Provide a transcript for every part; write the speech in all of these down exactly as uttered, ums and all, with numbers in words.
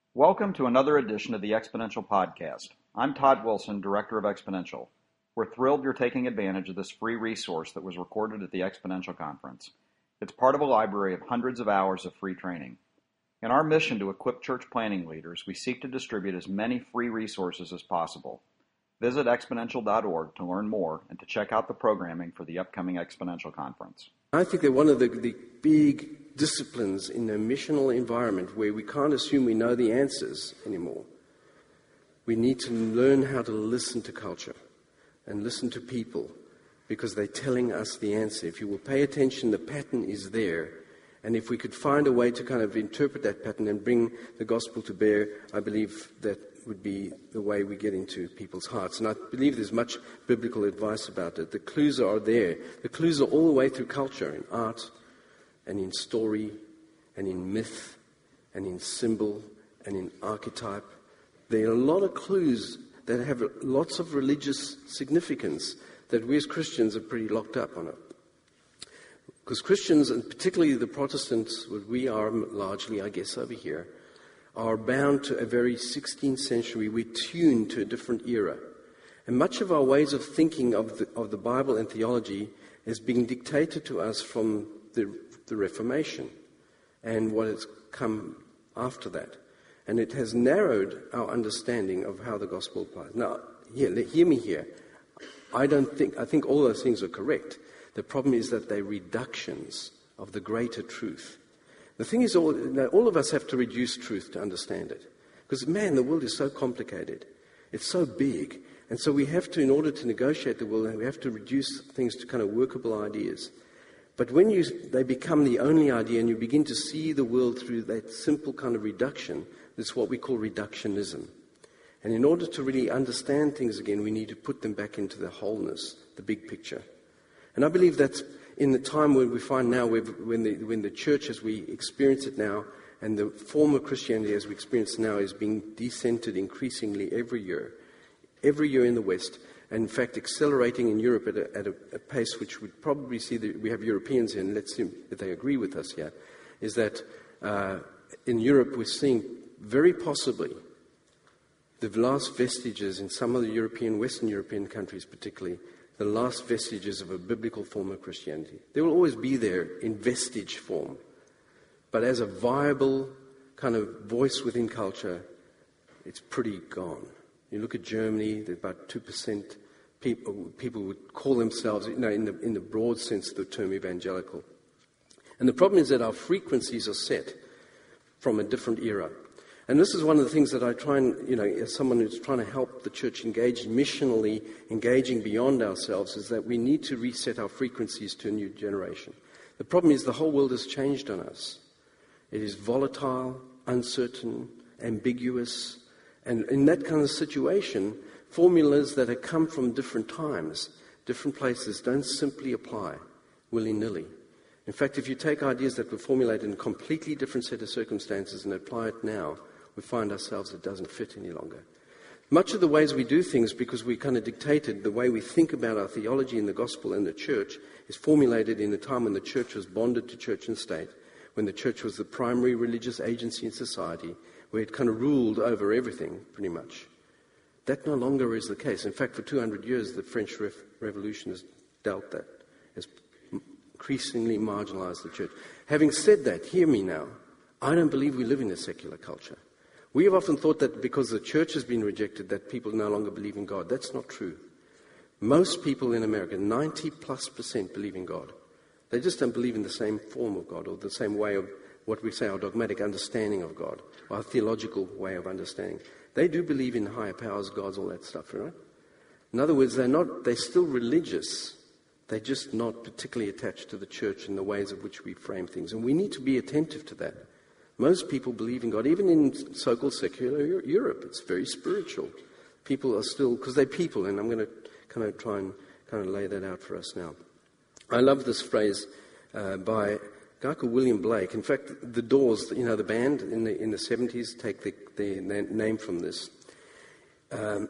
Welcome to another edition of the Exponential Podcast. I'm Todd Wilson, Director of Exponential. We're thrilled you're taking advantage of this free resource that was recorded at the Exponential Conference. It's part of a library of hundreds of hours of free training. In our mission to equip church planning leaders, we seek to distribute as many free resources as possible. Visit exponential dot org to learn more and to check out the programming for the upcoming Exponential Conference. I think that one of the, the big disciplines in a missional environment where we can't assume we know the answers anymore, we need to learn how to listen to culture and listen to people because they're telling us the answer. If you will pay attention, the pattern is there. And if we could find a way to kind of interpret that pattern and bring the gospel to bear, I believe that would be the way we get into people's hearts. And I believe there's much biblical advice about it. The clues are there. The clues are all the way through culture, in art and in story and in myth and in symbol and in archetype. There are a lot of clues that have lots of religious significance that we as Christians are pretty locked up on it. Because Christians, and particularly the Protestants, what we are largely, I guess, over here, are bound to a very sixteenth century. We're tuned to a different era. And much of our ways of thinking of the, of the Bible and theology is being dictated to us from the, the Reformation and what has come after that. And it has narrowed our understanding of how the gospel applies. Now, here, hear me here. I don't think, I think all those things are correct. The problem is that they're reductions of the greater truth. The thing is, all, all of us have to reduce truth to understand it. Because, man, the world is so complicated. It's so big. And so we have to, in order to negotiate the world, we have to reduce things to kind of workable ideas. But when you, they become the only idea and you begin to see the world through that simple kind of reduction, it's what we call reductionism. And in order to really understand things again, we need to put them back into the wholeness, the big picture. And I believe that's in the time when we find now, when the, when the church as we experience it now, and the form of Christianity as we experience it now is being decentered increasingly every year, every year in the West, and in fact accelerating in Europe at a, at a, a pace which would probably see that we have Europeans in, let's see if they agree with us here, is that uh, in Europe we're seeing very possibly the last vestiges in some of the European, Western European countries particularly, the last vestiges of a biblical form of Christianity. They will always be there in vestige form. But as a viable kind of voice within culture, it's pretty gone. You look at Germany, there's about two percent people, people would call themselves, you know, in the, in the broad sense of the term evangelical. And the problem is that our frequencies are set from a different era. And this is one of the things that I try and, you know, as someone who's trying to help the church engage missionally, engaging beyond ourselves, is that we need to reset our frequencies to a new generation. The problem is the whole world has changed on us. It is volatile, uncertain, ambiguous. And in that kind of situation, formulas that have come from different times, different places, don't simply apply willy-nilly. In fact, if you take ideas that were formulated in a completely different set of circumstances and apply it now, we find ourselves it doesn't fit any longer. Much of the ways we do things, because we kind of dictated the way we think about our theology in the gospel and the church, is formulated in a time when the church was bonded to church and state, when the church was the primary religious agency in society, where it kind of ruled over everything, pretty much. That no longer is the case. In fact, for two hundred years, the French Re- Revolution has dealt that, has increasingly marginalized the church. Having said that, hear me now, I don't believe we live in a secular culture. We have often thought that because the church has been rejected, that people no longer believe in God. That's not true. Most people in America, ninety plus percent, believe in God. They just don't believe in the same form of God or the same way of what we say our dogmatic understanding of God, or our theological way of understanding. They do believe in higher powers, gods, all that stuff, right? In other words, they're not, they're still religious. They're just not particularly attached to the church and the ways of which we frame things. And we need to be attentive to that. Most people believe in God, even in so-called secular Europe. It's very spiritual. People are still, because they're people, and I'm going to kind of try and kind of lay that out for us now. I love this phrase uh, by a guy called William Blake. In fact, the Doors, you know, the band in the in the seventies, take the, the name from this. Um,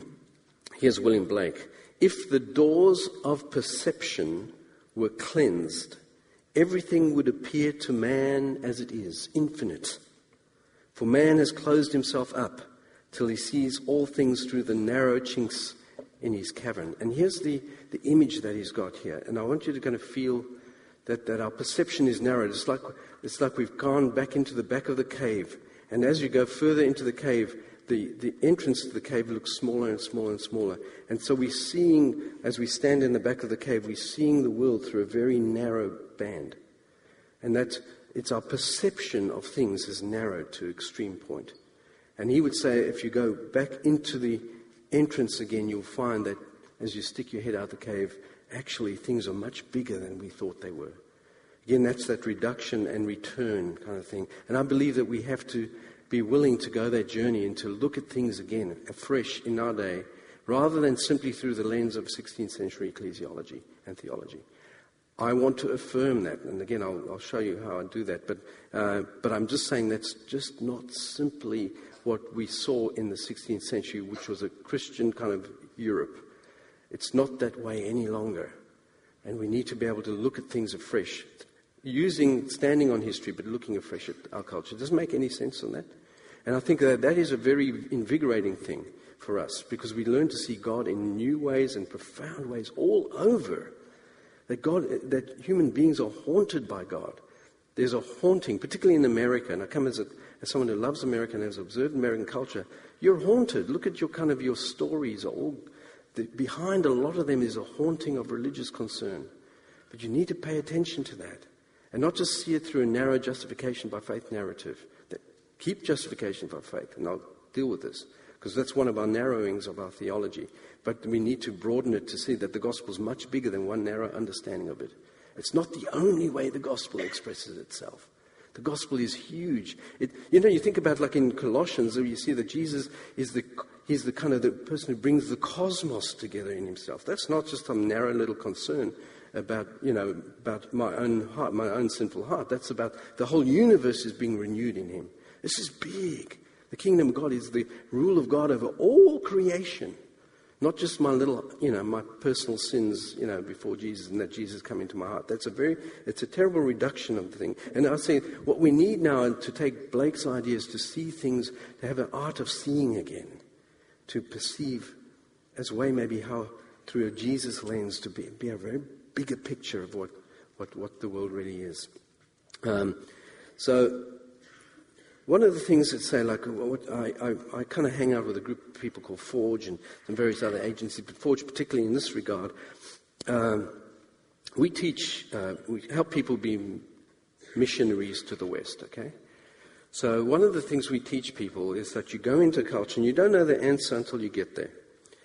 here's William Blake. If the doors of perception were cleansed, everything would appear to man as it is, infinite. For man has closed himself up till he sees all things through the narrow chinks in his cavern. And here's the, the image that he's got here. And I want you to kind of feel that, that our perception is narrowed. It's like, it's like we've gone back into the back of the cave. And as you go further into the cave, the, the entrance to the cave looks smaller and smaller and smaller. And so we're seeing, as we stand in the back of the cave, we're seeing the world through a very narrow band. And that it's our perception of things is narrowed to extreme point. And he would say if you go back into the entrance again, you'll find that as you stick your head out the cave, actually things are much bigger than we thought they were. Again, that's that reduction and return kind of thing. And I believe that we have to be willing to go that journey and to look at things again, afresh in our day, rather than simply through the lens of sixteenth century ecclesiology and theology. I want to affirm that, and again, I'll, I'll show you how I do that. But uh, but I'm just saying that's just not simply what we saw in the sixteenth century, which was a Christian kind of Europe. It's not that way any longer, and we need to be able to look at things afresh, using standing on history, but looking afresh at our culture. Does it make any sense on that? And I think that that is a very invigorating thing for us, because we learn to see God in new ways and profound ways all over. That God, that human beings are haunted by God. There's a haunting, particularly in America, and I come as, a, as someone who loves America and has observed American culture. You're haunted. Look at your kind of your stories. Are all the, behind a lot of them is a haunting of religious concern. But you need to pay attention to that, and not just see it through a narrow justification by faith narrative. That, keep justification by faith, and I'll deal with this, because that's one of our narrowings of our theology. But we need to broaden it to see that the gospel is much bigger than one narrow understanding of it. It's not the only way the gospel expresses itself. The gospel is huge. It, you know, you think about like in Colossians, where you see that Jesus is the he's the kind of the person who brings the cosmos together in himself. That's not just some narrow little concern about, you know, about my own heart, my own sinful heart. That's about the whole universe is being renewed in him. This is big. The kingdom of God is the rule of God over all creation. Not just my little, you know, my personal sins, you know, before Jesus, and that Jesus come into my heart. That's a very, it's a terrible reduction of the thing. And I say what we need now to take Blake's ideas to see things, to have an art of seeing again, to perceive as a way maybe how through a Jesus lens to be, be a very bigger picture of what, what, what the world really is. Um, so one of the things that say, like, what I, I, I kind of hang out with a group of people called Forge and, and various other agencies, but Forge particularly in this regard, um, we teach, uh, we help people be missionaries to the West, okay? So one of the things we teach people is that you go into culture and you don't know the answer until you get there.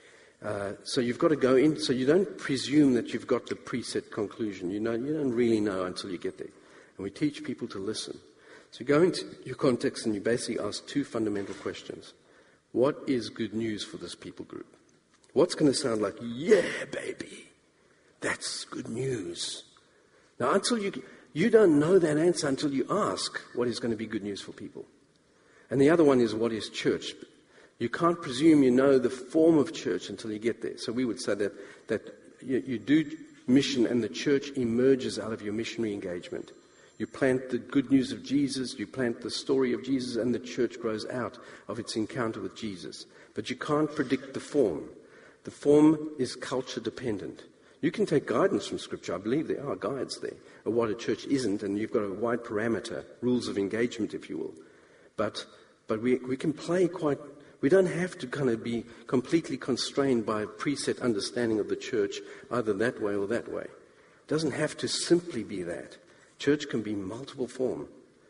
Uh, so you've got to go in, so you don't presume that you've got the preset conclusion. You know, you don't really know until you get there. And we teach people to listen. So you go into your context and you basically ask two fundamental questions. What is good news for this people group? What's going to sound like, yeah, baby, that's good news. Now, until you, you don't know that answer until you ask what is going to be good news for people. And the other one is, what is church? You can't presume you know the form of church until you get there. So we would say that, that you, you do mission and the church emerges out of your missionary engagement. You plant the good news of Jesus, you plant the story of Jesus, and the church grows out of its encounter with Jesus. But you can't predict the form. The form is culture dependent. You can take guidance from Scripture. I believe there are guides there of what a church isn't, and you've got a wide parameter, rules of engagement, if you will. But but we we can play quite. We don't have to kind of be completely constrained by a preset understanding of the church, either that way or that way. It doesn't have to simply be that. Church can be multiple form.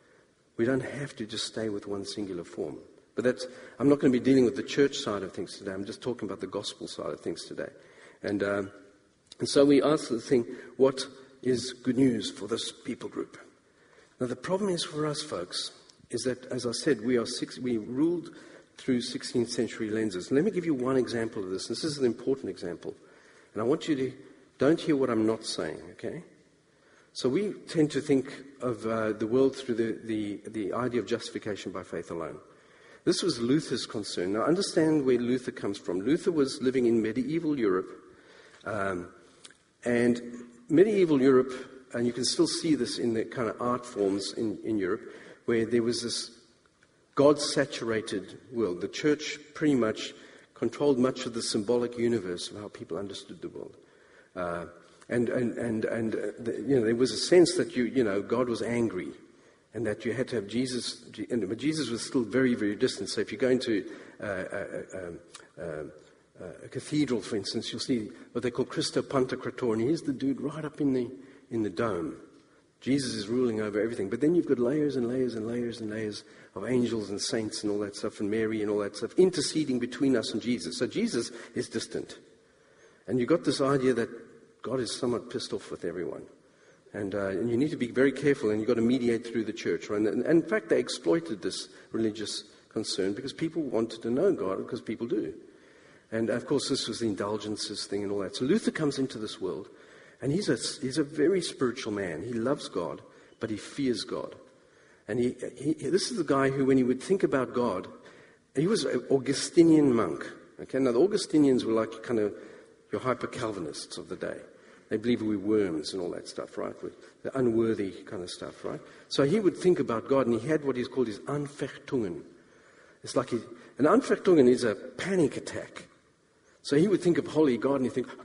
We don't have to just stay with one singular form. But that's, I'm not going to be dealing with the church side of things today. I'm just talking about the gospel side of things today. And um, and so we ask the thing, what is good news for this people group? Now the problem is for us, folks, is that, as I said, we are six, we ruled through sixteenth century lenses. Let me give you one example of this. This is an important example. And I want you to, don't hear what I'm not saying, okay? So we tend to think of uh, the world through the, the, the idea of justification by faith alone. This was Luther's concern. Now understand where Luther comes from. Luther was living in medieval Europe. Um, and medieval Europe, and you can still see this in the kind of art forms in, in Europe, where there was this God-saturated world. The church pretty much controlled much of the symbolic universe of how people understood the world. Uh, and and and and uh, the, you know, there was a sense that you you know God was angry, and that you had to have Jesus. And, but Jesus was still very very distant. So if you go into uh, uh, um, uh, Uh, a cathedral, for instance, you'll see what they call Christo Pantocrator, and here's the dude right up in the in the dome. Jesus is ruling over everything. But then you've got layers and layers and layers and layers of angels and saints and all that stuff, and Mary and all that stuff, interceding between us and Jesus. So Jesus is distant. And you've got this idea that God is somewhat pissed off with everyone. And, uh, and you need to be very careful, and you've got to mediate through the church. Right? And, and in fact, they exploited this religious concern because people wanted to know God, because people do. And, of course, this was the indulgences thing and all that. So Luther comes into this world, and he's a, he's a very spiritual man. He loves God, but he fears God. And he, he, this is the guy who, when he would think about God, he was an Augustinian monk. Okay, now the Augustinians were like kind of your hyper-Calvinists of the day. They believed we were worms and all that stuff, right? The unworthy kind of stuff, right? So he would think about God, and he had what is called his Anfechtungen. It's like he, an Anfechtungen is a panic attack. So he would think of holy God, and he'd think,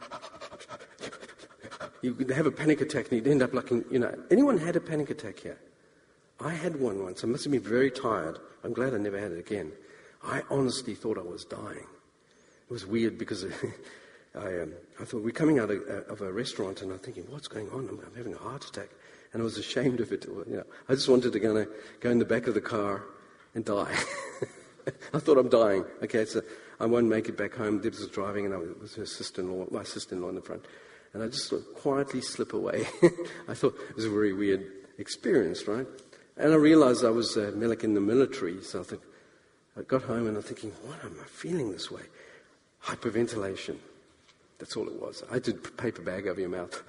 he would have a panic attack, and he'd end up like, in, you know, anyone had a panic attack here? I had one once. I must have been very tired. I'm glad I never had it again. I honestly thought I was dying. It was weird because I, um, I thought, we're coming out of, uh, of a restaurant, and I'm thinking, what's going on? I'm, I'm having a heart attack. And I was ashamed of it. You know, I just wanted to go, go in the back of the car and die. I thought I'm dying. Okay, so I won't make it back home. Dibs was driving, and I was with her sister-in-law, my sister-in-law in the front. And I just sort of quietly slip away. I thought it was a very weird experience, right? And I realized I was uh, like in the military, so I think I got home and I'm thinking, what am I feeling this way? Hyperventilation. That's all it was. I did paper bag over your mouth.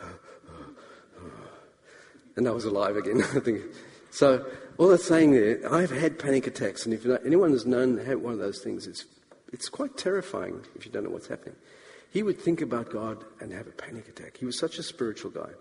And I was alive again. I think. So all that's saying there, I've had panic attacks, and if anyone has known had one of those things, it's it's quite terrifying if you don't know what's happening. He would think about God and have a panic attack. He was such a spiritual guy.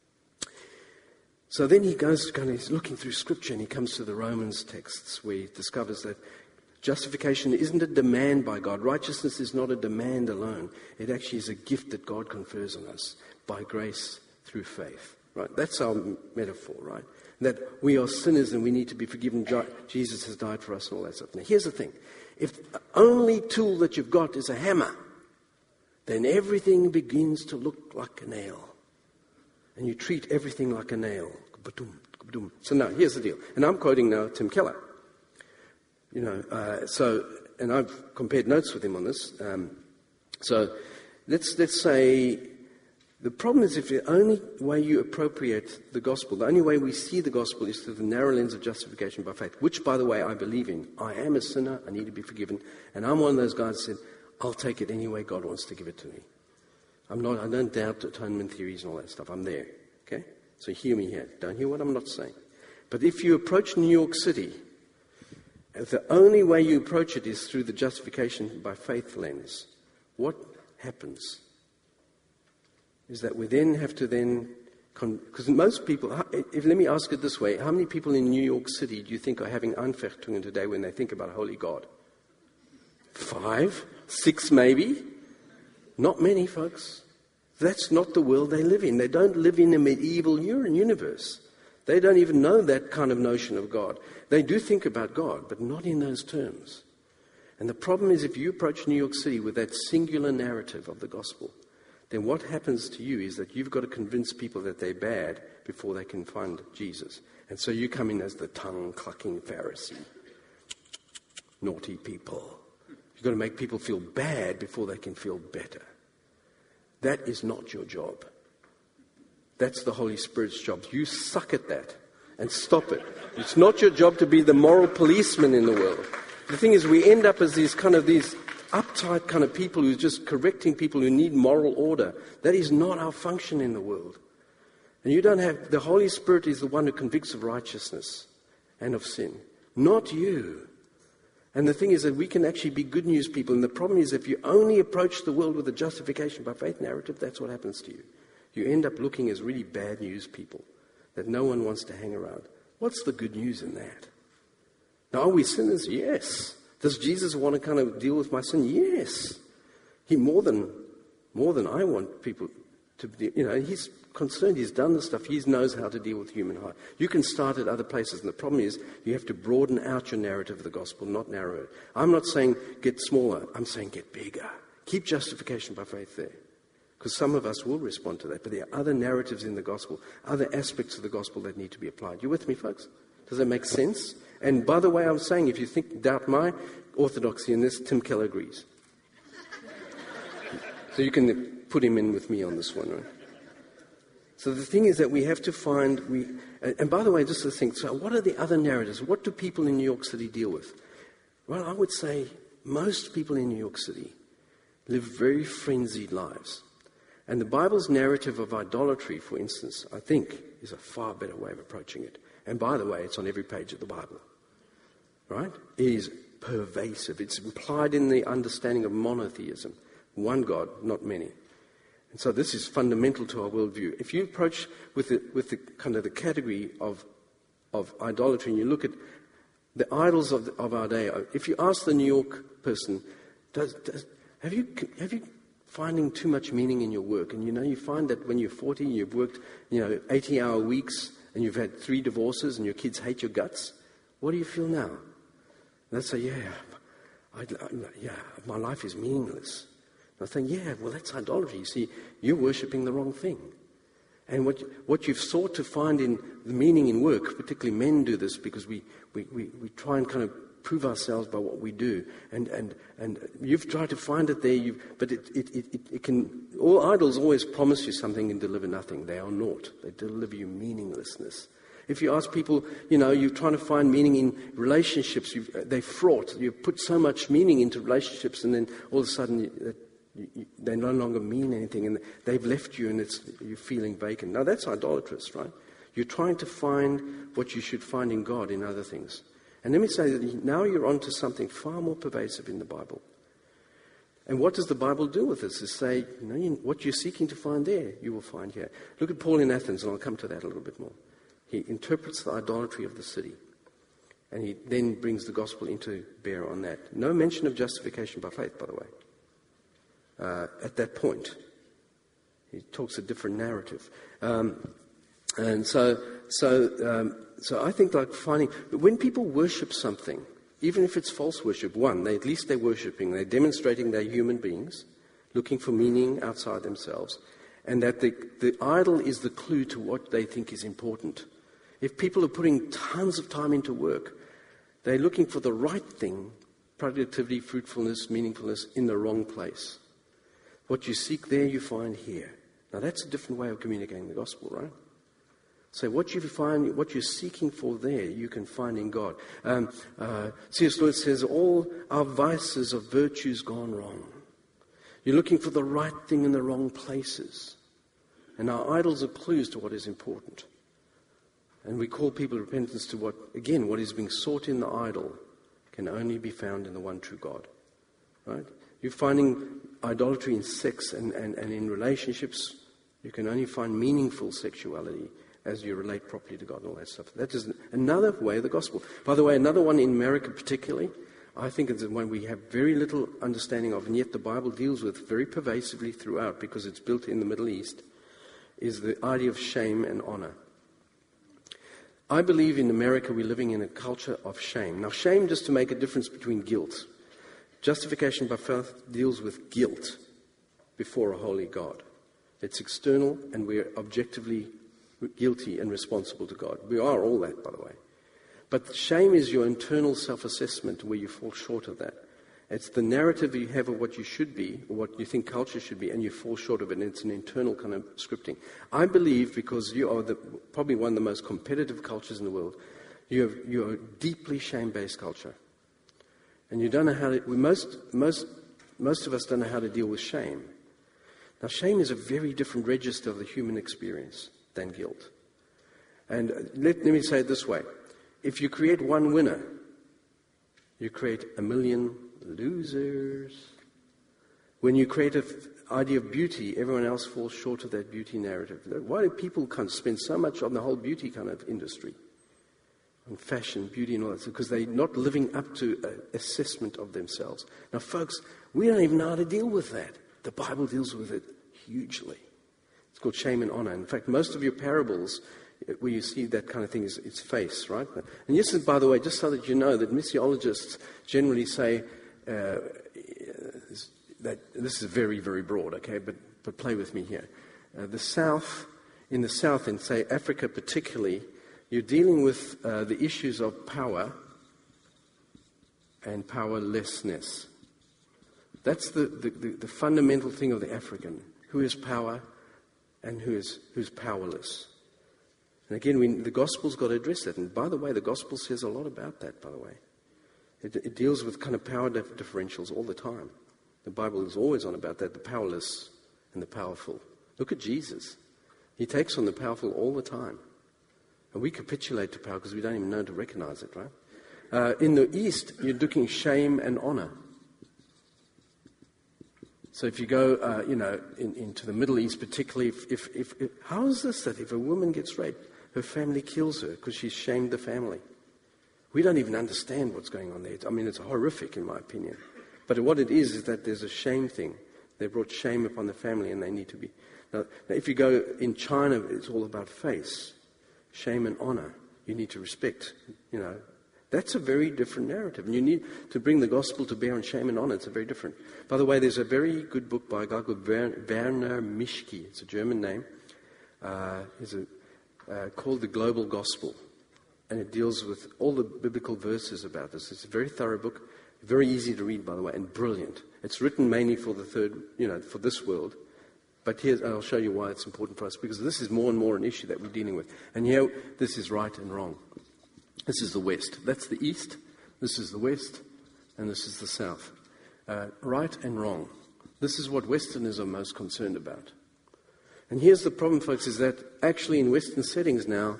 So then he goes, kind of, he's looking through Scripture, and he comes to the Romans texts where he discovers that justification isn't a demand by God. Righteousness is not a demand alone. It actually is a gift that God confers on us by grace through faith. Right? That's our metaphor, right? That we are sinners and we need to be forgiven. Jesus has died for us and all that stuff. Now, here's the thing. If the only tool that you've got is a hammer, then everything begins to look like a nail. And you treat everything like a nail. So now, here's the deal. And I'm quoting now Tim Keller. You know, uh, so, and I've compared notes with him on this. Um, so let's let's say the problem is if the only way you appropriate the gospel, the only way we see the gospel is through the narrow lens of justification by faith, which, by the way, I believe in. I am a sinner. I need to be forgiven. And I'm one of those guys who said, I'll take it any way God wants to give it to me. I'm not, I don't doubt atonement theories and all that stuff. I'm there. Okay? So hear me here. Don't hear what I'm not saying. But if you approach New York City, if the only way you approach it is through the justification by faith lens, what happens is that we then have to then, because con- most people, if, let me ask it this way, how many people in New York City do you think are having Anfechtungen today when they think about holy God? Five? Six maybe? Not many, folks. That's not the world they live in. They don't live in a medieval universe. They don't even know that kind of notion of God. They do think about God, but not in those terms. And the problem is if you approach New York City with that singular narrative of the gospel, then what happens to you is that you've got to convince people that they're bad before they can find Jesus. And so you come in as the tongue-clucking Pharisee. Naughty people. You've got to make people feel bad before they can feel better. That is not your job. That's the Holy Spirit's job. You suck at that and stop it. It's not your job to be the moral policeman in the world. The thing is, we end up as these kind of these uptight kind of people who are just correcting people who need moral order. That is not our function in the world. And you don't have, the Holy Spirit is the one who convicts of righteousness and of sin, not you. And the thing is that we can actually be good news people. And the problem is if you only approach the world with a justification by faith narrative, that's what happens to you. You end up looking as really bad news people that no one wants to hang around. What's the good news in that? Now, are we sinners? Yes. Does Jesus want to kind of deal with my sin? Yes. He more than, more than I want people to be, you know, he's concerned, he's done the stuff, he knows how to deal with human heart. You can start at other places, and the problem is you have to broaden out your narrative of the gospel, not narrow it. I'm not saying get smaller, I'm saying get bigger. Keep justification by faith there. Because some of us will respond to that, but there are other narratives in the gospel, other aspects of the gospel that need to be applied. You with me, folks? Does that make sense? And by the way, I'm saying, if you think doubt my orthodoxy in this, Tim Keller agrees. So you can put him in with me on this one, right? So the thing is that we have to find, we, and by the way, just to think, so what are the other narratives? What do people in New York City deal with? Well, I would say most people in New York City live very frenzied lives. And the Bible's narrative of idolatry, for instance, I think, is a far better way of approaching it. And by the way, it's on every page of the Bible. Right? It is pervasive. It's implied in the understanding of monotheism. One God, not many. And so this is fundamental to our worldview. If you approach with the, with the kind of the category of, of idolatry and you look at the idols of, the, of our day, if you ask the New York person, does, does, have you have you finding too much meaning in your work? And you know, you find that when you're forty, you've worked, you know, eighty-hour weeks, and you've had three divorces, and your kids hate your guts. What do you feel now? And they say, yeah, I, I, yeah, my life is meaningless. I think, yeah, well, that's idolatry. You see, you're worshipping the wrong thing. And what what you've sought to find in the meaning in work, particularly men do this because we, we, we, we try and kind of prove ourselves by what we do. And and, and you've tried to find it there, you've, but it, it, it, it can, all idols always promise you something and deliver nothing. They are naught. They deliver you meaninglessness. If you ask people, you know, you're trying to find meaning in relationships, you've, they fraught. You put so much meaning into relationships and then all of a sudden you, You, you, they no longer mean anything, and they've left you, and it's you're feeling vacant. Now that's idolatrous, right? You're trying to find what you should find in God in other things. And let me say that now you're onto something far more pervasive in the Bible. And what does the Bible do with this? Is say, you know, you, what you're seeking to find there, you will find here. Look at Paul in Athens, and I'll come to that a little bit more. He interprets the idolatry of the city, and he then brings the gospel into bear on that. No mention of justification by faith, by the way. Uh, at that point, he talks a different narrative, um, and so, so, um, so I think like finding when people worship something, even if it's false worship, one, they at least they're worshiping, they're demonstrating they're human beings, looking for meaning outside themselves, and that the the idol is the clue to what they think is important. If people are putting tons of time into work, they're looking for the right thing, productivity, fruitfulness, meaningfulness, in the wrong place. What you seek there, you find here. Now that's a different way of communicating the gospel, right? So what you find, what you're seeking for there, you can find in God. Um, uh, C S Lewis says, all our vices of virtues gone wrong. You're looking for the right thing in the wrong places. And our idols are clues to what is important. And we call people to repentance to what, again, what is being sought in the idol can only be found in the one true God. Right? You're finding idolatry in sex and, and, and in relationships. You can only find meaningful sexuality as you relate properly to God and all that stuff. That is another way of the gospel. By the way, another one in America particularly, I think it's one we have very little understanding of, and yet the Bible deals with very pervasively throughout because it's built in the Middle East, is the idea of shame and honor. I believe in America we're living in a culture of shame. Now, shame, just to make a difference between guilt. Justification by faith deals with guilt before a holy God. It's external, and we're objectively guilty and responsible to God. We are all that, by the way. But shame is your internal self-assessment where you fall short of that. It's the narrative you have of what you should be, or what you think culture should be, and you fall short of it, and it's an internal kind of scripting. I believe, because you are the, probably one of the most competitive cultures in the world, you have, you are a deeply shame-based culture. And you don't know how to, we most, most, most of us don't know how to deal with shame. Now, shame is a very different register of the human experience than guilt. And let, let me say it this way. If you create one winner, you create a million losers. When you create an idea of beauty, everyone else falls short of that beauty narrative. Why do people kind of spend so much on the whole beauty kind of industry? on fashion, beauty and all that, because they're not living up to an assessment of themselves. Now, folks, we don't even know how to deal with that. The Bible deals with it hugely. It's called shame and honor. In fact, most of your parables, where you see that kind of thing, is its face, right? And yes, by the way, just so that you know, that missiologists generally say uh, that this is very, very broad, okay, but, but play with me here. Uh, the South, in the South, and say Africa particularly, you're dealing with uh, the issues of power and powerlessness. That's the, the, the, the fundamental thing of the African. Who is power and who is who's powerless. And again, we, the Gospel's got to address that. And by the way, the Gospel says a lot about that, by the way. It, it deals with kind of power dif- differentials all the time. The Bible is always on about that, the powerless and the powerful. Look at Jesus. He takes on the powerful all the time. And we capitulate to power because we don't even know to recognize it, right? Uh, in the East, you're looking shame and honor. So if you go, uh, you know, in, into the Middle East, particularly, if, if, if, if how is this that if a woman gets raped, her family kills her because she's shamed the family? We don't even understand what's going on there. I mean, it's horrific in my opinion. But what it is is that there's a shame thing. They brought shame upon the family, and they need to be. Now, now if you go in China, it's all about face. Shame and honor. You need to respect, you know. That's a very different narrative. And you need to bring the gospel to bear on shame and honor. It's a very different. By the way, there's a very good book by a guy called Werner Mischke. It's a German name. Uh, it's a, uh, called The Global Gospel. And it deals with all the biblical verses about this. It's a very thorough book. Very easy to read, by the way, and brilliant. It's written mainly for the third, you know, for this world. But here, I'll show you why it's important for us, because this is more and more an issue that we're dealing with. And here, this is right and wrong. This is the West. That's the East. This is the West. And this is the South. Uh, right and wrong. This is what Westerners are most concerned about. And here's the problem, folks, is that actually in Western settings now,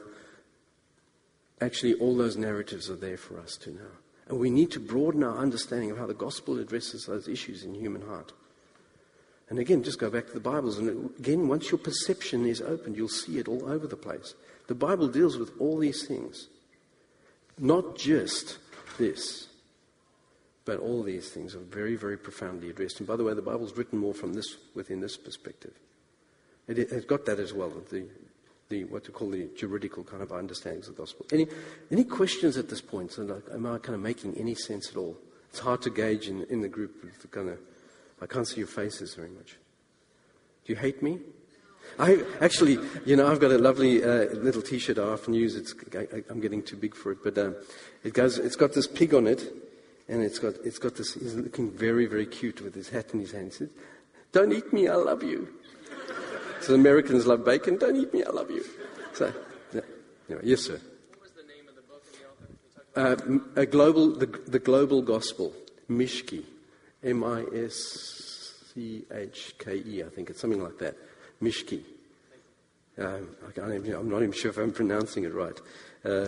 actually all those narratives are there for us to know. And we need to broaden our understanding of how the gospel addresses those issues in the human heart. And again, just go back to the Bibles. And again, once your perception is opened, you'll see it all over the place. The Bible deals with all these things. Not just this, but all these things are very, very profoundly addressed. And by the way, the Bible's written more from this, within this perspective. It has got that as well, the, the what to call the juridical kind of understandings of the gospel. Any, any questions at this point? So like, am I kind of making any sense at all? It's hard to gauge in, in the group. With the kind of, I can't see your faces very much. Do you hate me? I actually, you know, I've got a lovely uh, little T-shirt I often use. It's I, I'm getting too big for it, but um, it goes. It's got this pig on it, and it's got it's got this. He's looking very, very cute with his hat in his hand. He says, "Don't eat me, I love you." So Americans love bacon. Don't eat me, I love you. So, yeah. Anyway, yes, sir. What was the name of the book and the author? Uh, a global, the, the Global Gospel, Mischke, M I S C H K E, I think it's something like that. Mischke. Um, I can't even, I'm not even sure if I'm pronouncing it right. Uh,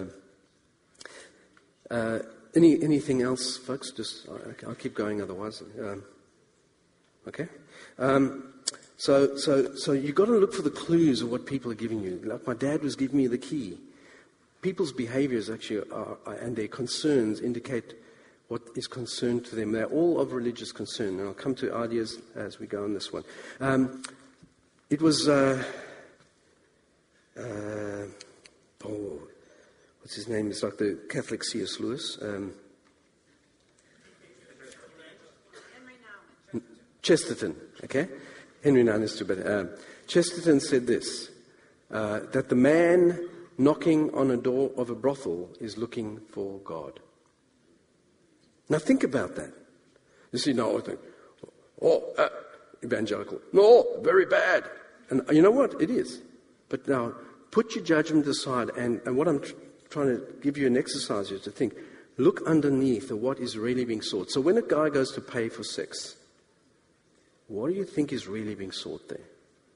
uh, any anything else, folks? Just I, I'll keep going. Otherwise, um, okay. Um, so so so you've got to look for the clues of what people are giving you. Like my dad was giving me the key. People's behaviours actually are, are, and their concerns indicate what is concerned to them. They're all of religious concern. And I'll come to ideas as we go on this one. Um, It was, uh, uh, oh, what's his name? It's like the Catholic C S Lewis. Um, Chesterton, okay? Henry Nouwen is too bad. Uh, Chesterton said this, uh, that the man knocking on a door of a brothel is looking for God. Now think about that. You see, no, I think, oh, uh, evangelical. No, very bad. And you know what? It is. But now, put your judgment aside, and, and what I'm tr- trying to give you an exercise is to think, look underneath of what is really being sought. So when a guy goes to pay for sex, what do you think is really being sought there?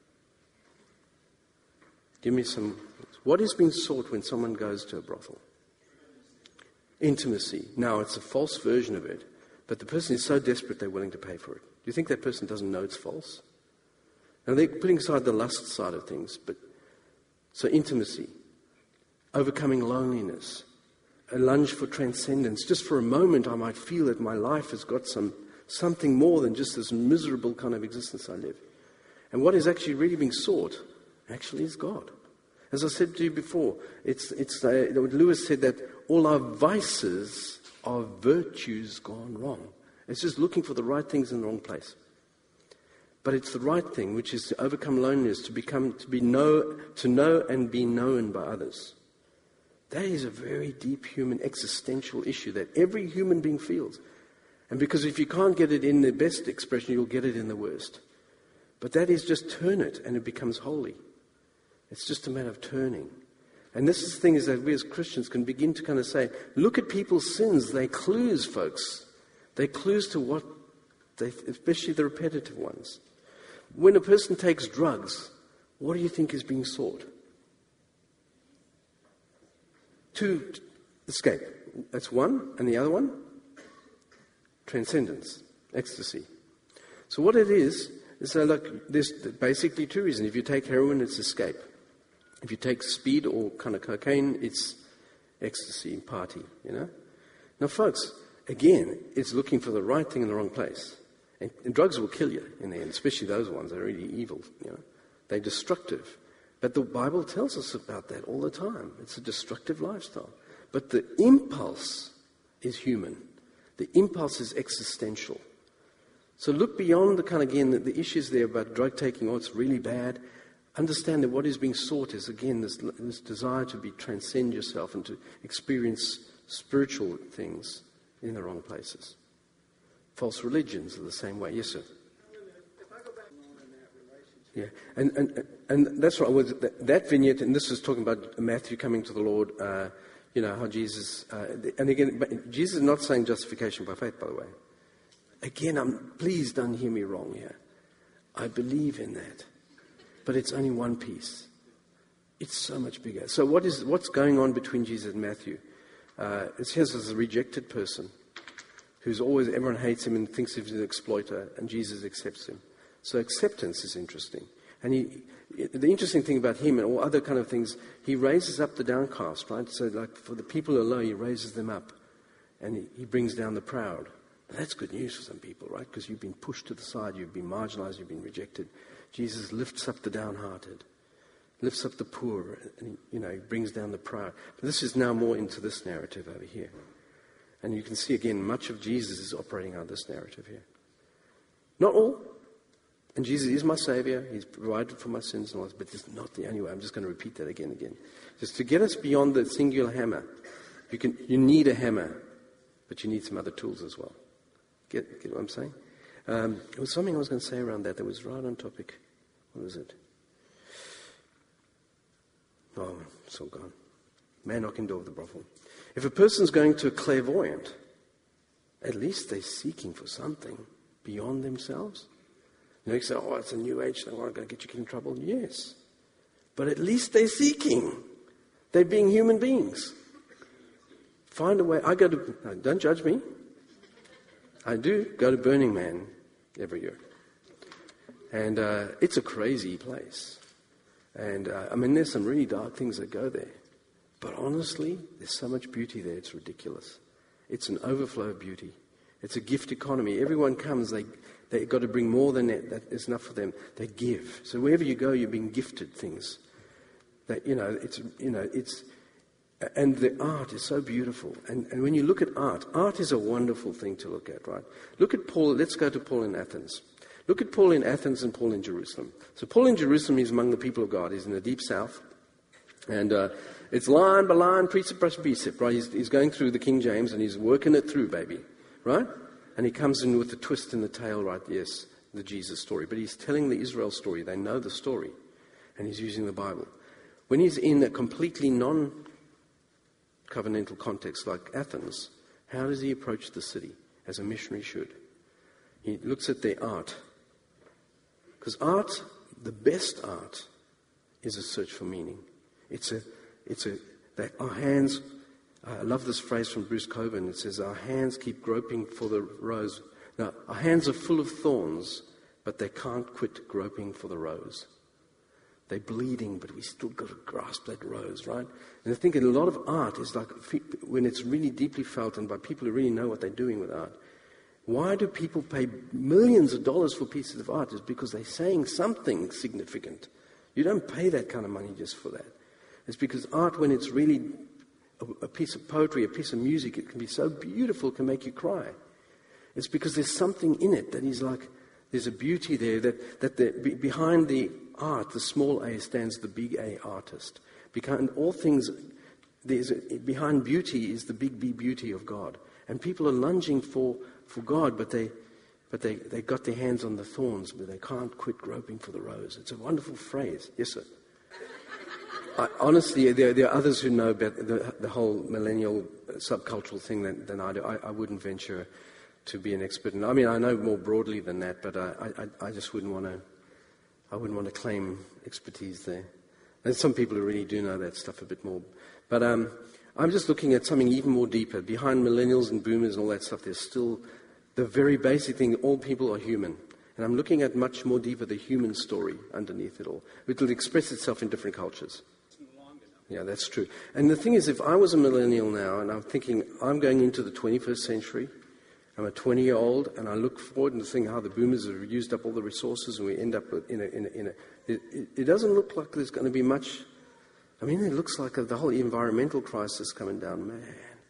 Give me some... What is being sought when someone goes to a brothel? Intimacy. Now, it's a false version of it, but the person is so desperate they're willing to pay for it. Do you think that person doesn't know it's false? Now, they're putting aside the lust side of things, but so intimacy, overcoming loneliness, a lunge for transcendence. Just for a moment, I might feel that my life has got some something more than just this miserable kind of existence I live. And what is actually really being sought actually is God. As I said to you before, it's it's uh, Lewis said that all our vices are virtues gone wrong. It's just looking for the right things in the wrong place. But it's the right thing, which is to overcome loneliness, to become, to be know, to know and be known by others. That is a very deep human existential issue that every human being feels. And because if you can't get it in the best expression, you'll get it in the worst. But that is just turn it and it becomes holy. It's just a matter of turning. And this is the thing is that we as Christians can begin to kind of say, look at people's sins. They're clues, folks. They're clues to what, they, especially the repetitive ones. When a person takes drugs, what do you think is being sought? To escape. That's one. And the other one? Transcendence. Ecstasy. So what it is, is that look, there's basically two reasons. If you take heroin, it's escape. If you take speed or kind of cocaine, it's ecstasy, party, you know. Now, folks, again, it's looking for the right thing in the wrong place. And, and drugs will kill you in the end, especially those ones that are really evil, you know. They're destructive. But the Bible tells us about that all the time. It's a destructive lifestyle. But the impulse is human. The impulse is existential. So look beyond the kind of, again, the, the issues there about drug taking, oh, it's really bad. Understand that what is being sought is, again, this, this desire to be transcend yourself and to experience spiritual things in the wrong places. False religions are the same way. Yes, sir? Yeah, and, and, and that's right. That, that vignette, and this is talking about Matthew coming to the Lord, uh, you know, how Jesus, uh, and again, but Jesus is not saying justification by faith, by the way. Again, I'm, please don't hear me wrong here. I believe in that. But it's only one piece. It's so much bigger. So what is what's going on between Jesus and Matthew? Uh, it's his as a rejected person who's always, everyone hates him and thinks he's an exploiter, and Jesus accepts him. So acceptance is interesting. And he, the interesting thing about him and all other kind of things, he raises up the downcast, right? So like for the people who are low, he raises them up. And he, he brings down the proud. That's good news for some people, right? Because you've been pushed to the side, you've been marginalized, you've been rejected. Jesus lifts up the downhearted, lifts up the poor, and he, you know, he brings down the proud. But this is now more into this narrative over here. And you can see again, much of Jesus is operating out of this narrative here. Not all. And Jesus is my Savior. He's provided for my sins and all this, but it's not the only way. I'm just going to repeat that again and again. Just to get us beyond the singular hammer. You can, you need a hammer, but you need some other tools as well. Get, get what I'm saying? Um, there was something I was going to say around that that was right on topic. What was it? Oh, it's all gone. Man knocking door of the brothel. If a person's going to a clairvoyant, at least they're seeking for something beyond themselves. You know, you say, oh, it's a new age thing, I'm going to get you in trouble. Yes. But at least they're seeking. They're being human beings. Find a way. I go to, no, don't judge me. I do go to Burning Man every year. And uh, it's a crazy place. And uh, I mean, there's some really dark things that go there. But honestly, there's so much beauty there, it's ridiculous. It's an overflow of beauty. It's a gift economy. Everyone comes, they, they've got to bring more than that. That is enough for them. They give. So wherever you go, you're being gifted things. That, you know, it's, you know, it's, and the art is so beautiful. And, and when you look at art, art is a wonderful thing to look at, right? Look at Paul. Let's go to Paul in Athens. Look at Paul in Athens and Paul in Jerusalem. So Paul in Jerusalem is among the people of God. He's in the deep south. And uh, it's line by line, precept by precept, right? He's, he's going through the King James and he's working it through, baby, right? And he comes in with the twist in the tail, right? Yes, the Jesus story. But he's telling the Israel story. They know the story. And he's using the Bible. When he's in a completely non-covenantal context like Athens, how does he approach the city as a missionary should? He looks at their art. Because art, the best art, is a search for meaning. It's a, it's a, that our hands, I love this phrase from Bruce Coburn. It says, our hands keep groping for the rose. Now, our hands are full of thorns, but they can't quit groping for the rose. They're bleeding, but we still got to grasp that rose, right? And I think a lot of art is like when it's really deeply felt and by people who really know what they're doing with art. Why do people pay millions of dollars for pieces of art? It's because they're saying something significant. You don't pay that kind of money just for that. It's because art, when it's really a, a piece of poetry, a piece of music, it can be so beautiful, it can make you cry. It's because there's something in it that is like, there's a beauty there that, that the, be, behind the art, the small a, stands the big A artist. Behind all things, there's a, behind beauty is the big B beauty of God. And people are lunging for, for God, but they but they, they got their hands on the thorns, but they can't quit groping for the rose. It's a wonderful phrase. Yes, sir. I, honestly, there, there are others who know about the, the whole millennial subcultural thing than, than I do. I, I wouldn't venture to be an expert. And I mean, I know more broadly than that, but I, I, I just wouldn't want to. I wouldn't want to claim expertise there. There's some people who really do know that stuff a bit more. But um, I'm just looking at something even more deeper. Behind millennials and boomers and all that stuff, there's still the very basic thing, all people are human. And I'm looking at much more deeper the human story underneath it all. It will express itself in different cultures. Yeah, that's true. And the thing is, if I was a millennial now and I'm thinking, I'm going into the twenty-first century, I'm a twenty-year-old, and I look forward and think how the boomers have used up all the resources, and we end up in a... In a, in a it, it, it doesn't look like there's going to be much... I mean, it looks like a, the whole environmental crisis coming down. Man.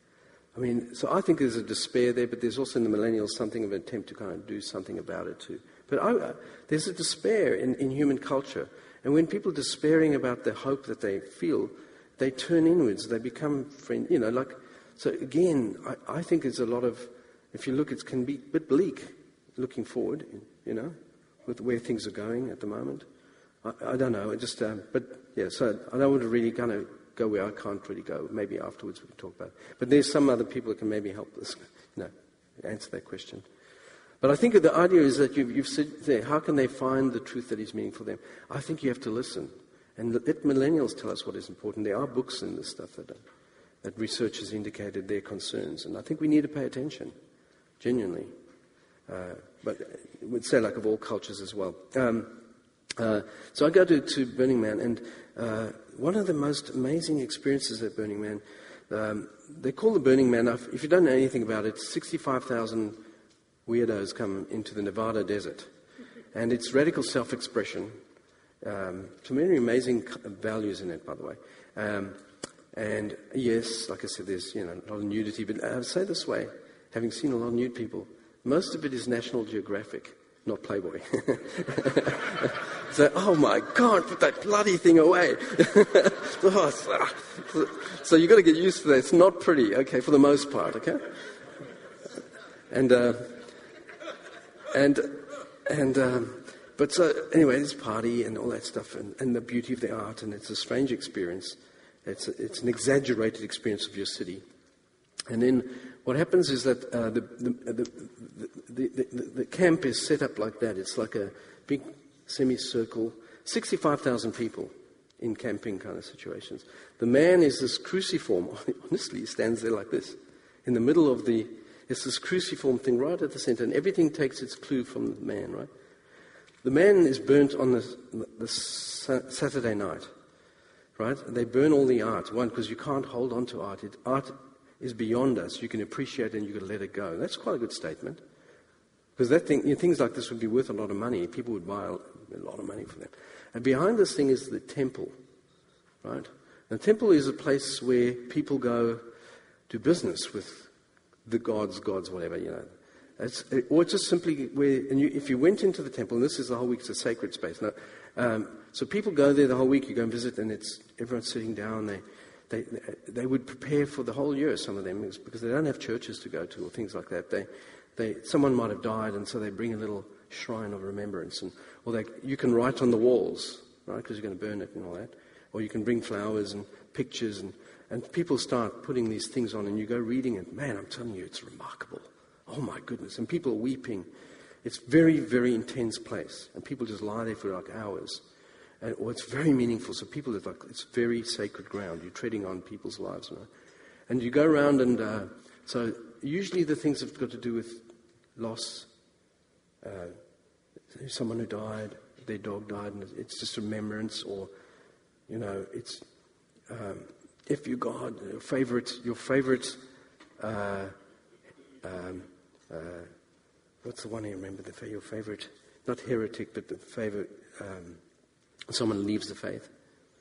I mean, so I think there's a despair there, but there's also in the millennials something of an attempt to kind of do something about it too. But I, uh, there's a despair in, in human culture. And when people are despairing about the hope that they feel, they turn inwards. They become, friend, you know, like... So again, I, I think there's a lot of... If you look, it can be a bit bleak looking forward, you know, with where things are going at the moment. I, I don't know, it just, um, but yeah, so I don't want to really kind of go where I can't really go. Maybe afterwards we can talk about it. But there's some other people that can maybe help us, you know, answer that question. But I think the idea is that you've, you've said there, how can they find the truth that is meaningful for them? I think you have to listen. And let millennials tell us what is important. There are books in this stuff that, that research has indicated their concerns. And I think we need to pay attention. Genuinely. Uh, but it would say like of all cultures as well. Um, uh, so I go to, to Burning Man, and uh, one of the most amazing experiences at Burning Man, um, they call the Burning Man, if you don't know anything about it, sixty-five thousand weirdos come into the Nevada desert. And it's radical self-expression. Um, some very amazing values in it, by the way. Um, and yes, like I said, there's you know a lot of nudity, but I'll say this way. Having seen a lot of nude people, most of it is National Geographic, not Playboy. So, oh my God, put that bloody thing away. Oh, so, so you've got to get used to that. It's not pretty, okay, for the most part, okay? And, uh, and, and, um, but so, anyway, this party and all that stuff, and, and the beauty of the art, and it's a strange experience. It's, a, it's an exaggerated experience of your city. And then what happens is that uh, the, the, the, the, the, the camp is set up like that. It's like a big semicircle, sixty-five thousand people in camping kind of situations. The man is this cruciform, honestly, he stands there like this. In the middle of the, it's this cruciform thing right at the center, and everything takes its clue from the man, right? The man is burnt on the, the Saturday night, right? They burn all the art. One, because you can't hold on to art. It, art is beyond us. You can appreciate it and you can let it go. That's quite a good statement. Because that thing, you know, things like this would be worth a lot of money. People would buy a, a lot of money for them. And behind this thing is the temple, right? The temple is a place where people go do business with the gods, gods, whatever, you know. It's, or it's just simply where, and you, if you went into the temple, and this is the whole week, it's a sacred space. Now, um, so people go there the whole week, you go and visit, and it's everyone's sitting down, they They, they would prepare for the whole year, some of them, because they don't have churches to go to or things like that. They, they, someone might have died, and so they bring a little shrine of remembrance. And, or they, you can write on the walls, right, because you're going to burn it and all that. Or you can bring flowers and pictures, and, and people start putting these things on, and you go reading it. Man, I'm telling you, it's remarkable. Oh, my goodness. And people are weeping. It's a very, very intense place. And people just lie there for like hours. And, or it's very meaningful. So people are like, it's very sacred ground. You're treading on people's lives. You know? And you go around and, uh, so usually the things have got to do with loss, uh, someone who died, their dog died, and it's just remembrance, or, you know, it's um, if you God, your favorite, your favorite, uh, um, uh, what's the one you remember? The your favorite, not heretic, but the favorite. Um, someone leaves the faith.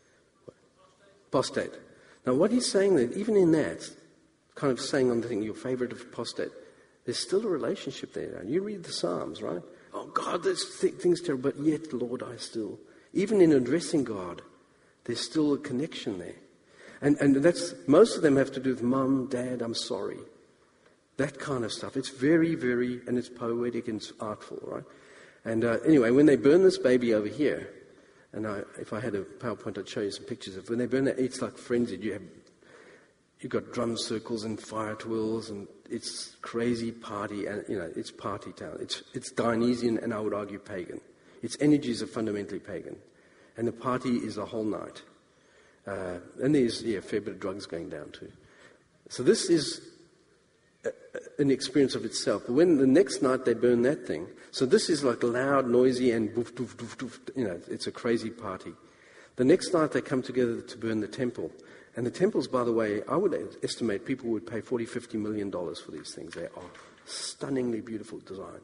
Apostate. Now, what he's saying that even in that, kind of saying on the thing, your favorite of apostate, there's still a relationship there. And you read the Psalms, right? Oh, God, this th- thing's terrible, but yet, Lord, I still. Even in addressing God, there's still a connection there. And and that's, most of them have to do with mum, dad, I'm sorry. That kind of stuff. It's very, very, and it's poetic and it's artful, right? And uh, anyway, when they burn this baby over here, and I, if I had a PowerPoint, I'd show you some pictures of when they burn it, it's like frenzied. You have, you've got drum circles and fire twirls, and it's crazy party, and you know, it's party town. It's it's Dionysian, and I would argue pagan. Its energies are fundamentally pagan, and the party is a whole night. Uh, and there's yeah, a fair bit of drugs going down too. So this is a, a, an experience of itself. But when the next night they burn that thing, so this is like loud, noisy, and boof, doof, doof, doof, you know, it's a crazy party. The next night they come together to burn the temple. And the temples, by the way, I would estimate people would pay forty, fifty million dollars for these things. They are stunningly beautiful design.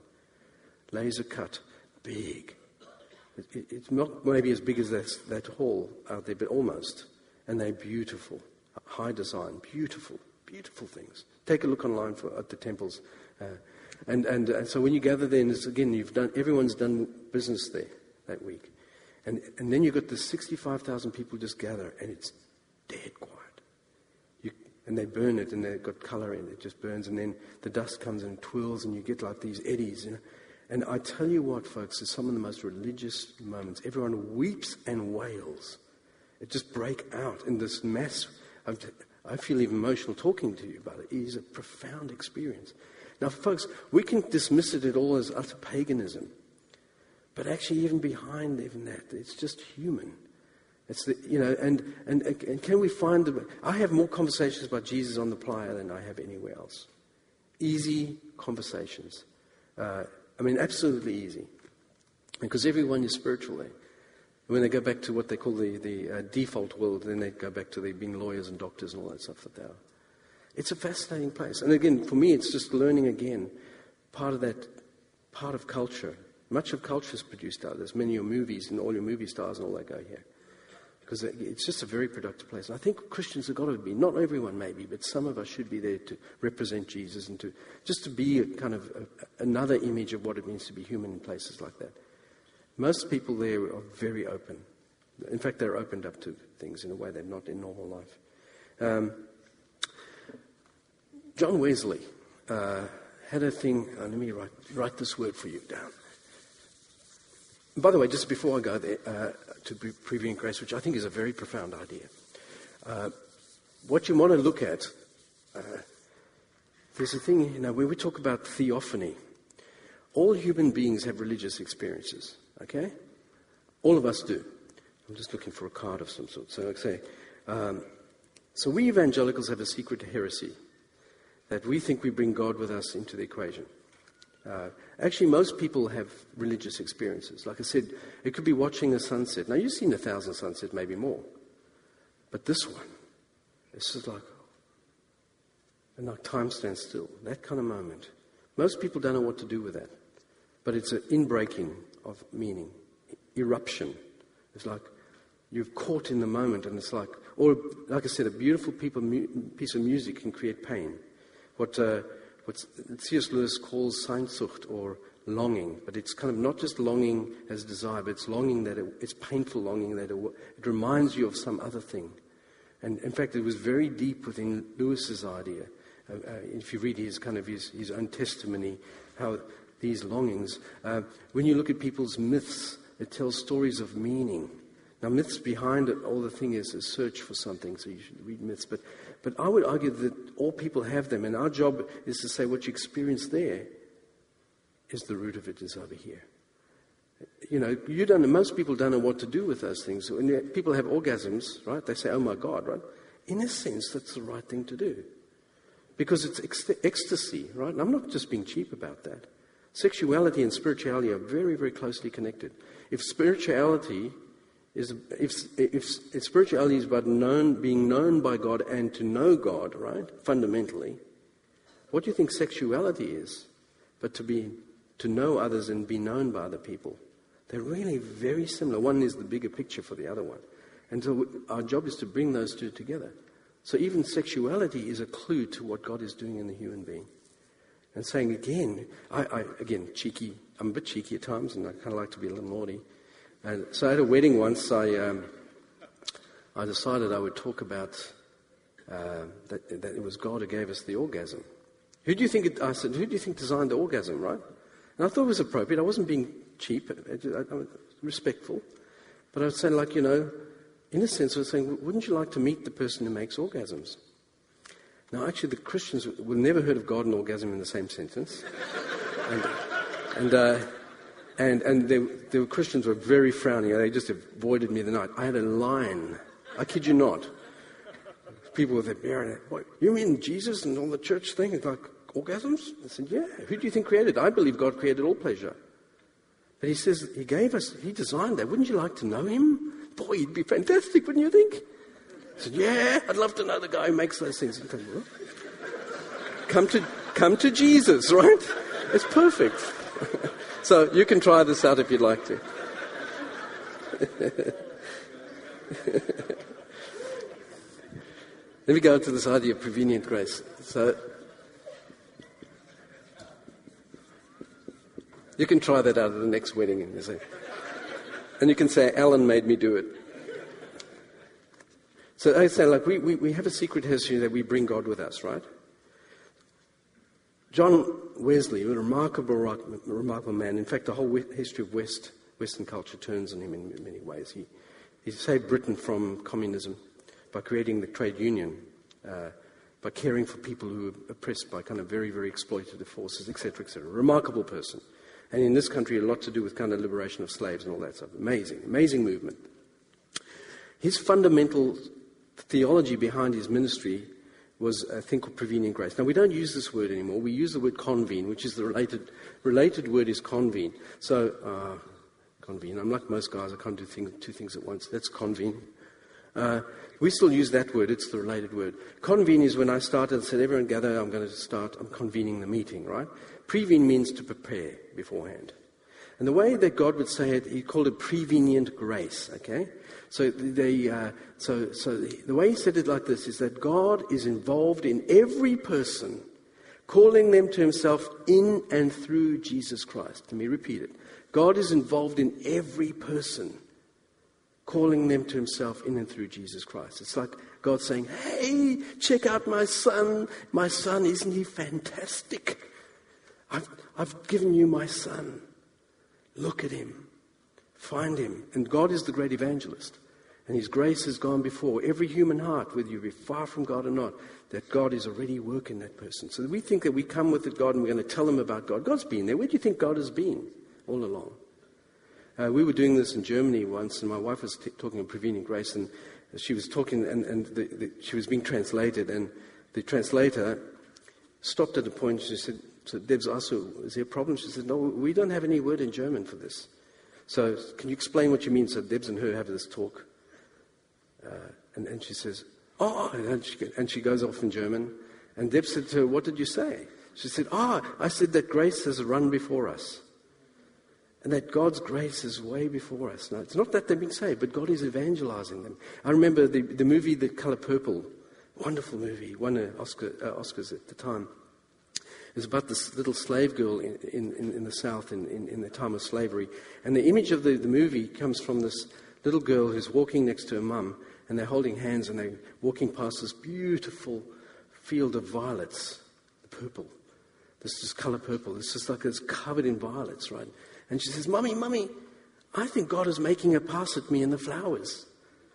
Laser cut, big. It, it, it's not maybe as big as that, that hall out there, but almost. And they're beautiful. High design, beautiful, beautiful things. Take a look online for at the temples. Uh, and, and, and so when you gather there, and it's, again, you've done, everyone's done business there that week. And, and then you've got the sixty-five thousand people just gather, and it's dead quiet. You, and they burn it, and they've got colour in it. It just burns, and then the dust comes and twirls, and you get like these eddies. You know? And I tell you what, folks, it's some of the most religious moments. Everyone weeps and wails. It just break out in this mass. Of, I feel even emotional talking to you about it. It is a profound experience. Now, folks, we can dismiss it at all as utter paganism. But actually, even behind even that, it's just human. It's the, you know, and, and, and can we find the... I have more conversations about Jesus on the playa than I have anywhere else. Easy conversations. Uh, I mean, absolutely easy. Because everyone is spiritual there. When they go back to what they call the, the uh, default world, then they go back to they being lawyers and doctors and all that stuff that they are. It's a fascinating place. And again, for me, it's just learning again, part of that, part of culture. Much of culture is produced out of this. Many of your movies and all your movie stars and all that go here. Because it's just a very productive place. And I think Christians have got to be, not everyone maybe, but some of us should be there to represent Jesus and to just to be a kind of a, another image of what it means to be human in places like that. Most people there are very open. In fact, they're opened up to things in a way they're not in normal life. Um, John Wesley uh, had a thing. Uh, let me write, write this word for you down. By the way, just before I go there uh, to Previewing Grace, which I think is a very profound idea, uh, what you want to look at, uh, there's a thing, you know, when we talk about theophany, all human beings have religious experiences. Okay? All of us do. I'm just looking for a card of some sort. So I say, um, so we evangelicals have a secret heresy that we think we bring God with us into the equation. Uh, actually, most people have religious experiences. Like I said, it could be watching a sunset. Now, you've seen a thousand sunsets, maybe more. But this one, it's just like, and like time stands still. That kind of moment. Most people don't know what to do with that. But it's an inbreaking of meaning, eruption. It's like you're caught in the moment, and it's like, or like I said, a beautiful people, mu- piece of music can create pain. What uh, what C S Lewis calls Sehnsucht, or longing, but it's kind of not just longing as desire, but it's longing that it, it's painful longing that it, it reminds you of some other thing. And in fact, it was very deep within Lewis's idea. Uh, uh, if you read his kind of his, his own testimony, how these longings. Uh, when you look at people's myths, it tells stories of meaning. Now, myths behind it, all the thing is a search for something, so you should read myths. But, but I would argue that all people have them, and our job is to say what you experience there is the root of it is over here. You know, you don't. Most people don't know what to do with those things. When people have orgasms, right? They say, "Oh my God," right? In a sense, that's the right thing to do, because it's ec- ecstasy, right? And I'm not just being cheap about that. Sexuality and spirituality are very, very closely connected. If spirituality is if if, if spirituality is about known, being known by God and to know God, right? Fundamentally, what do you think sexuality is? But to be to know others and be known by other people. They're really very similar. One is the bigger picture for the other one. And so our job is to bring those two together. So even sexuality is a clue to what God is doing in the human being. And saying again, I, I again, cheeky, I'm a bit cheeky at times and I kind of like to be a little naughty. And so at a wedding once, I um, I decided I would talk about uh, that, that it was God who gave us the orgasm. Who do you think, it, I said, who do you think designed the orgasm, right? And I thought it was appropriate. I wasn't being cheap, I, I, I was respectful. But I was saying, like, you know, in a sense, I was saying, wouldn't you like to meet the person who makes orgasms? Now, actually, the Christians would never heard of God and orgasm in the same sentence. and and uh, and, and they, the Christians were very frowning. They just avoided me the night. I had a line. I kid you not. People with their beard, what, you mean Jesus and all the church thing is like orgasms? I said, yeah. Who do you think created? I believe God created all pleasure. But he says, he gave us, he designed that. Wouldn't you like to know him? Boy, he'd be fantastic, wouldn't you think? I said, yeah, I'd love to know the guy who makes those things. I said, well, come to, come to Jesus, right? It's perfect. So you can try this out if you'd like to. Let me go to this idea of prevenient grace. So you can try that out at the next wedding, and you say, and you can say, Alan made me do it. So I say, like, we, we, we have a secret history that we bring God with us, right? John Wesley, a remarkable, remarkable man. In fact, the whole history of West, Western culture turns on him in many ways. He, he saved Britain from communism by creating the trade union, uh, by caring for people who were oppressed by kind of very, very exploitative forces, et cetera, et cetera. Remarkable person. And in this country, a lot to do with kind of liberation of slaves and all that stuff. Amazing, amazing movement. His fundamental theology behind his ministry was a thing called prevenient grace. Now, we don't use this word anymore. We use the word convene, which is the related related word is convene. So, uh, convene. I'm like most guys. I can't do things, two things at once. That's convene. Uh, we still use that word. It's the related word. Convene is when I started and said, everyone gather, I'm going to start, I'm convening the meeting, right? Prevene means to prepare beforehand. And the way that God would say it, he called it prevenient grace, okay? So, they, uh, so, so the way he said it like this is that God is involved in every person, calling them to himself in and through Jesus Christ. Let me repeat it. God is involved in every person, calling them to himself in and through Jesus Christ. It's like God saying, hey, check out my son. My son, isn't he fantastic? I've, I've given you my son. Look at him. Find him. And God is the great evangelist. And his grace has gone before every human heart, whether you be far from God or not, that God is already working that person. So we think that we come with it, God, and we're going to tell them about God. God's been there. Where do you think God has been all along? Uh, we were doing this in Germany once, and my wife was t- talking of prevenient grace, and she was talking, and, and the, the, she was being translated, and the translator stopped at a point. She said, so Deb's asked her, is there a problem? She said, no, we don't have any word in German for this. So can you explain what you mean? So Debs and her have this talk. Uh, and, and she says, oh, and she, and she goes off in German. And Deb said to her, what did you say? She said, ah, oh, I said that grace has run before us. And that God's grace is way before us. Now, it's not that they've been saved, but God is evangelizing them. I remember the, the movie The Color Purple. Wonderful movie. Won an Oscar, uh, Oscars at the time. It was about this little slave girl in, in, in the South in, in, in the time of slavery. And the image of the, the movie comes from this little girl who's walking next to her mum, and they're holding hands, and they're walking past this beautiful field of violets, purple. This is color purple. It's just like it's covered in violets, right? And she says, Mummy, Mummy, I think God is making a pass at me in the flowers.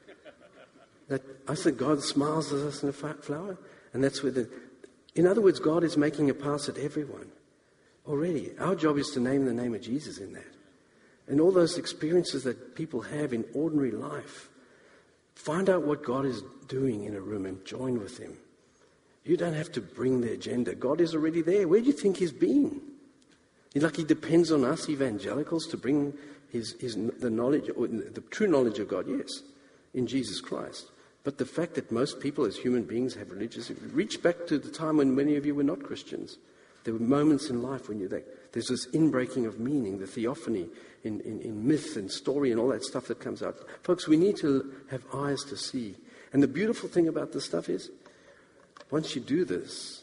That I think God smiles at us in a flower. And that's where the... In other words, God is making a pass at everyone already. Our job is to name the name of Jesus in that. And all those experiences that people have in ordinary life, find out what God is doing in a room and join with him. You don't have to bring the agenda. God is already there. Where do you think he's been? Like he depends on us evangelicals to bring his, his the knowledge, or the true knowledge of God, yes, in Jesus Christ. But the fact that most people as human beings have religious, reach back to the time when many of you were not Christians. There were moments in life when you there's this inbreaking of meaning, the theophany in, in, in myth and story and all that stuff that comes out. Folks, we need to have eyes to see. And the beautiful thing about this stuff is, once you do this,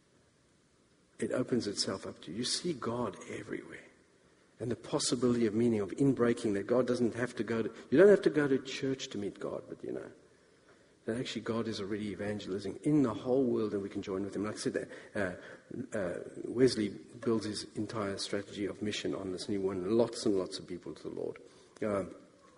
it opens itself up to you. You see God everywhere. And the possibility of meaning, of inbreaking, that God doesn't have to go to, you don't have to go to church to meet God, but you know, that actually God is already evangelizing in the whole world and we can join with him. Like I said, uh, uh, Wesley builds his entire strategy of mission on this, and he won lots and lots of people to the Lord. Um,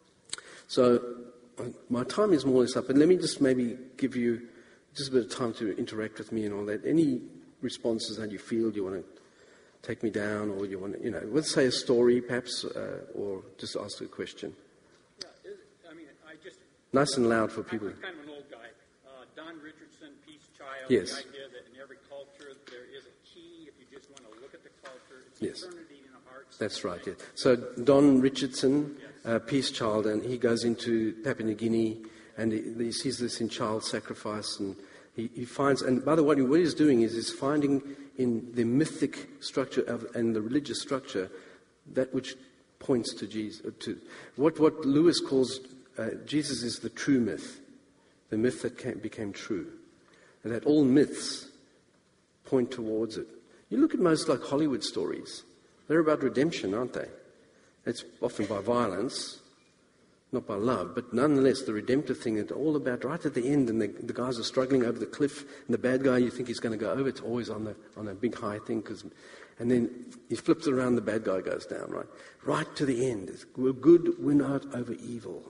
so uh, my time is more or less up, and let me just maybe give you just a bit of time to interact with me and all that. Any responses that you feel you want to take me down, or you want to, you know, let's say a story perhaps, uh, or just ask a question. Yeah, I mean, I just... Nice and loud for people. I'm kind of an old guy. Uh, Don Richardson, Peace Child. Yes. The idea that in every culture there is a key. If you just want to look at the culture, it's Yes. eternity in the hearts. That's right, yeah. So Don Richardson, uh, Peace Child, and he goes into Papua New Guinea, and he, he sees this in child sacrifice, and he, he finds, and by the way, what he's doing is he's finding in the mythic structure of, and the religious structure that which points to Jesus. To what what Lewis calls uh, Jesus is the true myth, the myth that came, became true, and that all myths point towards it. You look at most like Hollywood stories; they're about redemption, aren't they? It's often by violence, not by love, but nonetheless the redemptive thing is all about right at the end, and the, the guys are struggling over the cliff, and the bad guy you think he's going to go over, it's always on the on a big high thing, cause, and then he flips it around, the bad guy goes down, right? Right to the end. Will good win out over evil?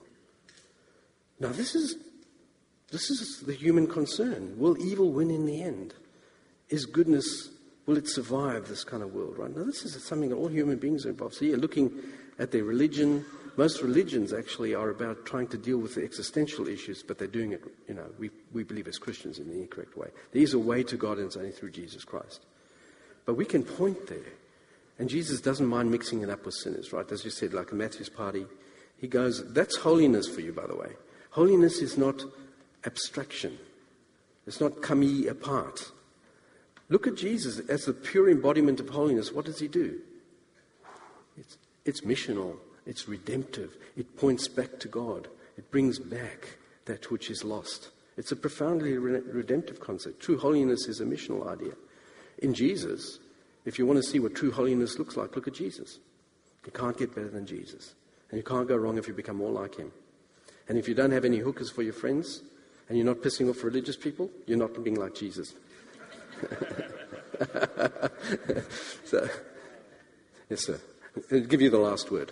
Now this is this is the human concern. Will evil win in the end? Is goodness, will it survive this kind of world, right? Now this is something that all human beings are involved. So yeah, looking at their religion. Most religions actually are about trying to deal with the existential issues, but they're doing it, you know, we, we believe as Christians in the incorrect way. There is a way to God, and it's only through Jesus Christ. But we can point there. And Jesus doesn't mind mixing it up with sinners, right? As you said, like a Matthew's party, he goes, that's holiness for you, by the way. Holiness is not abstraction. It's not come ye apart. Look at Jesus as the pure embodiment of holiness. What does he do? It's, it's missional. It's redemptive. It points back to God. It brings back that which is lost. It's a profoundly re- redemptive concept. True holiness is a missional idea. In Jesus, if you want to see what true holiness looks like, look at Jesus. You can't get better than Jesus. And you can't go wrong if you become more like him. And if you don't have any hookers for your friends, and you're not pissing off religious people, you're not being like Jesus. So, yes, sir. I'll give you the last word.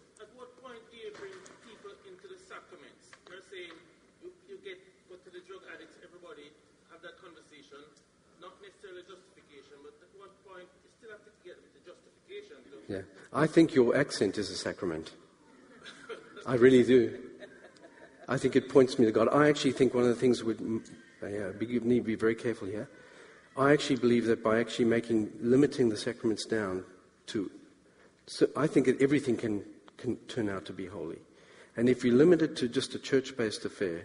Yeah, I think your accent is a sacrament. I really do. I think it points me to God. I actually think one of the things we uh, need to be very careful here. I actually believe that by actually making, limiting the sacraments down to, so I think that everything can, can turn out to be holy. And if we limit it to just a church-based affair,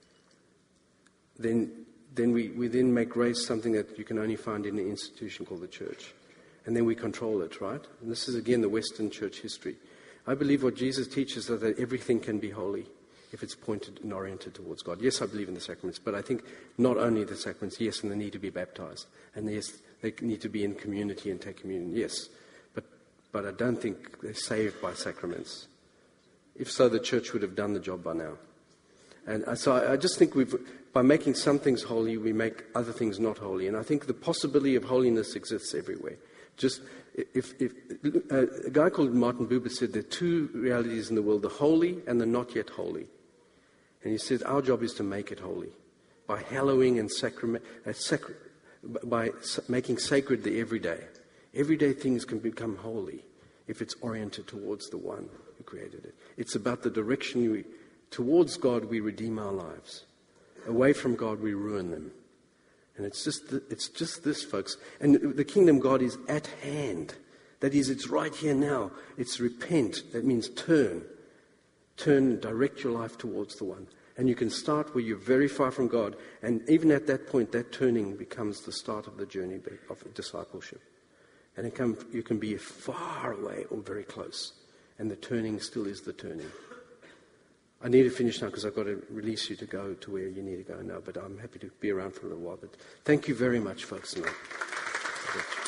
then then we, we then make grace something that you can only find in an institution called the church. And then we control it, right? And this is, again, the Western church history. I believe what Jesus teaches is that everything can be holy if it's pointed and oriented towards God. Yes, I believe in the sacraments, but I think not only the sacraments, yes, and they need to be baptized. And yes, they need to be in community and take communion, yes. But, but I don't think they're saved by sacraments. If so, the church would have done the job by now. And so I, I just think we've, by making some things holy, we make other things not holy. And I think the possibility of holiness exists everywhere. Just if, if uh, a guy called Martin Buber said there are two realities in the world, the holy and the not yet holy. And he said our job is to make it holy by hallowing and sacrament, uh, sacri- by making sacred the everyday. Everyday things can become holy if it's oriented towards the one who created it. It's about the direction we, towards God we redeem our lives. Away from God we ruin them. And it's just, th- it's just this, folks. And the kingdom of God is at hand. That is, it's right here now. It's repent. That means turn. Turn and direct your life towards the one. And you can start where you're very far from God. And even at that point, that turning becomes the start of the journey of discipleship. And it can, you can be far away or very close. And the turning still is the turning. I need to finish now because I've got to release you to go to where you need to go now. But I'm happy to be around for a little while. But thank you very much, folks. Tonight.